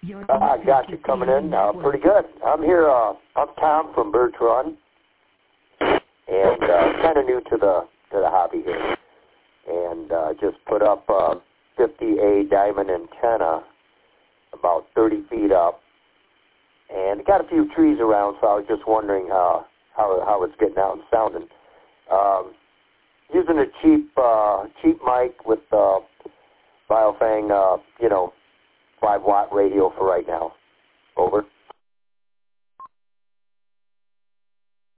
I got you coming in. Pretty good. I'm here. I'm Tom from Birch Run, and kind of new to the hobby here. And just put up 50A diamond antenna, about 30 feet up, and got a few trees around. So I was just wondering how it's getting out and sounding. Using a cheap mic with Biofang, 5-watt radio for right now. Over.